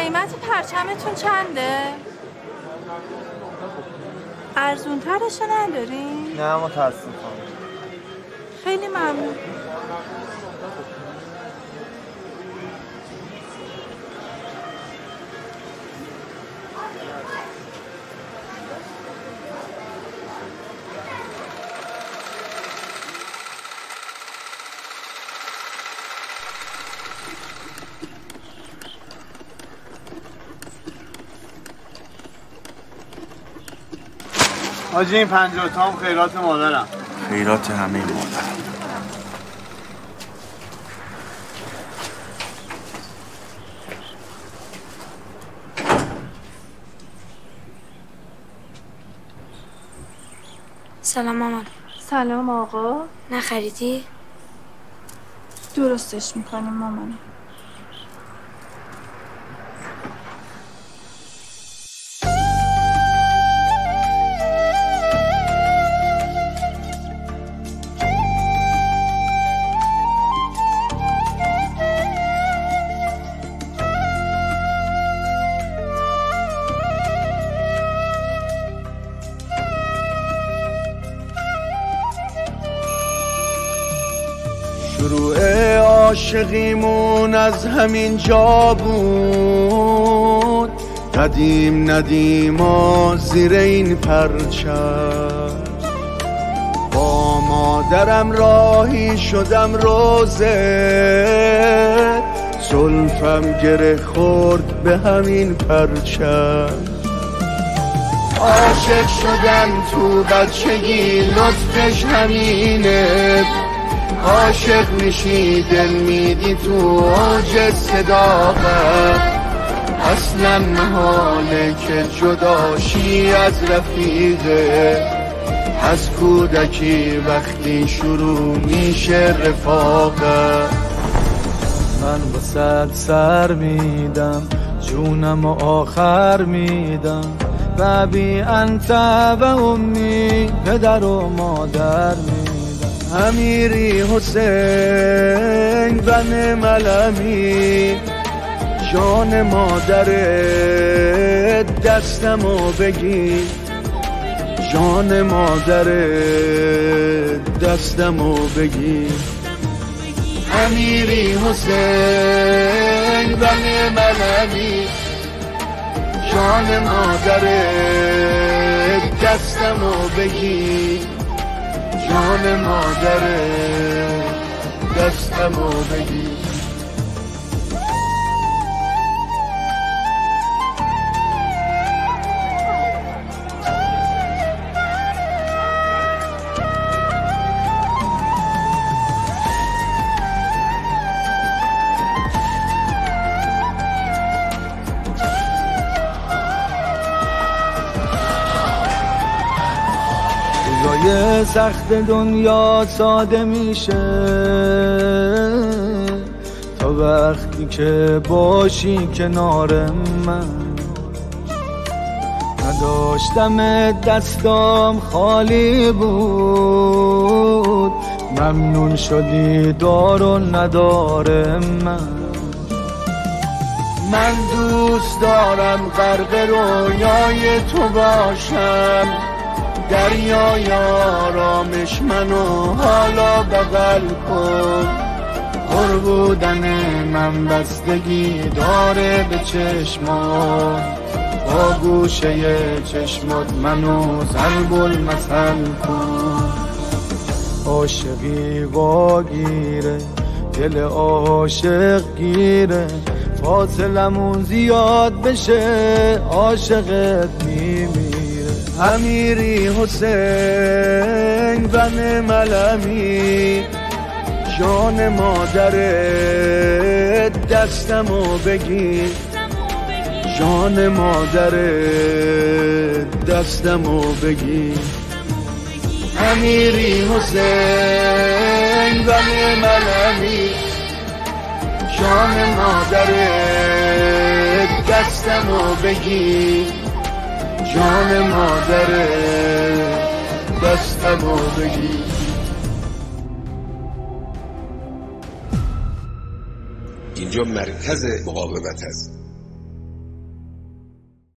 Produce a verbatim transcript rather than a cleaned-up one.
قیمت پرچمتون چنده؟ ارزون ترش ندارین؟ نه متاسفم. خیلی ممنون. حاجی این پنجاه تام خیرات مادرم. خیرات همه مادرم. سلام مامان. سلام آقا. نخریدی؟ درستش میکنیم مامان. شروع عاشقیمون از همین جا بود، قدیم ندیما زیر این پرچم. با مادرم راهی شدم روزه، زلفم گره خورد به همین پرچم. عاشق شدم تو بچگی، لطفش همینه. عاشق میشی دل میدی تو اوج صداقت، اصلا محاله که جداشی از رفیقه. از کودکی وقتی شروع میشه رفاقت. من با سر سر میدم، جونم و آخر میدم. ببی انت و امی، پدر و مادر میدم. امیری حسین بن ملمی، جان مادر دستمو بگیر. جان مادر دستمو بگیر. امیری حسین بن ملمی، جان مادر دستمو بگیر. جان مادر دستمو بگیر. روزای سخت دنیا ساده میشه تا وقتی که باشی کنار من. نداشتم دستام خالی بود، ممنون شدی دار و ندار من. من دوست دارم غرق رویای تو باشم، دریای آرامش منو حالا بغل کن. پر بودن من بستگی داره به چشمات، با گوشه چشمات منو ضرب المثل کن. عاشقی واگیره دل عاشق گیره، فاصلمون زیاد بشه عاشقت میمیره. امیری حسین بن ملمی، جان مادر دستمو بگیر. جان مادر دستمو بگیر. امیری حسین بن ملمی، جان مادر دستمو بگیر. جان مادر دستمو بگیر. اینجا مرکز مقاومت است.